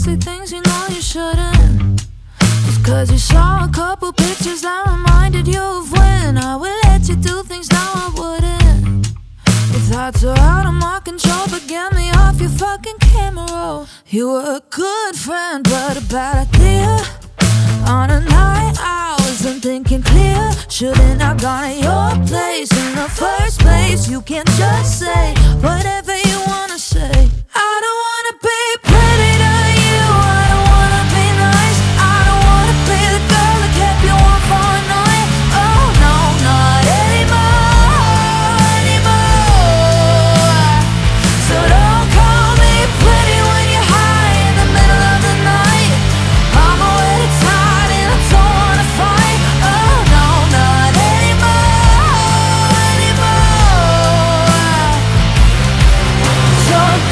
say things you know you shouldn't. Just cause you saw a couple pictures that reminded you of when I would let you do things now I wouldn't. Your thoughts are out of my control, but get me off your fucking camera roll. You were a good friend, but a bad idea. On a night I wasn't thinking clear. Shouldn't have gone to your place in the first place. You can't just say whatever you wanna say. I don't wanna be pretty to you, I don't wanna be nice, I don't wanna be the girl that kept you warm for a night. Oh no, not anymore, anymore. So don't call me pretty when you're high in the middle of the night. I'm already tired and I don't wanna fight. Oh no, not anymore, anymore. So don't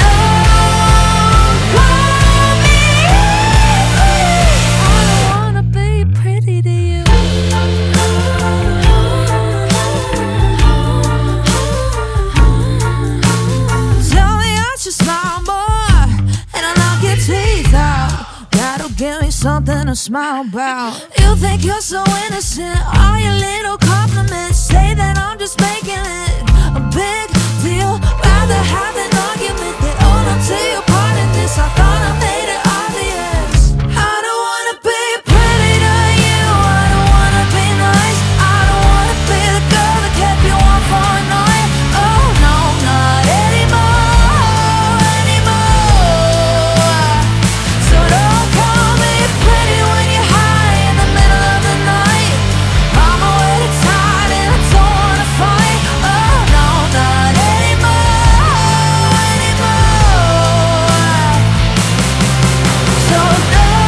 call me. I don't wanna be pretty to you. Tell me I should smile more and I'll knock your teeth out. That'll give me something to smile about. You think you're so innocent, all your little compliments say that I'm just making it a big deal. Rather have an argument than own up to your part in this. I thought I made it obvious. I don't wanna be pretty to you, I don't wanna be nice, I don't wanna be the girl that kept you warm for a night. Oh no, not anymore, anymore. So don't call me pretty when you're high in the middle of the night. I'm already tired and I don't wanna fight. Oh no, not anymore, anymore. So don't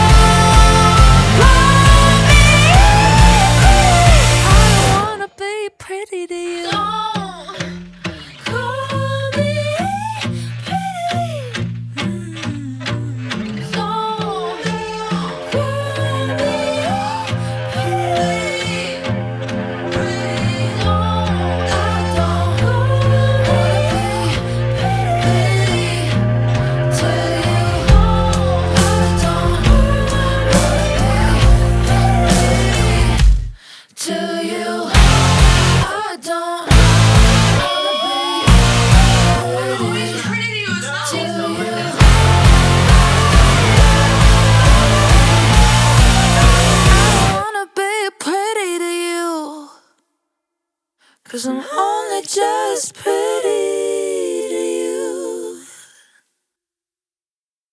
call me. I don't wanna be pretty to you. Don't call me pretty. Don't call me cause I'm only just pretty.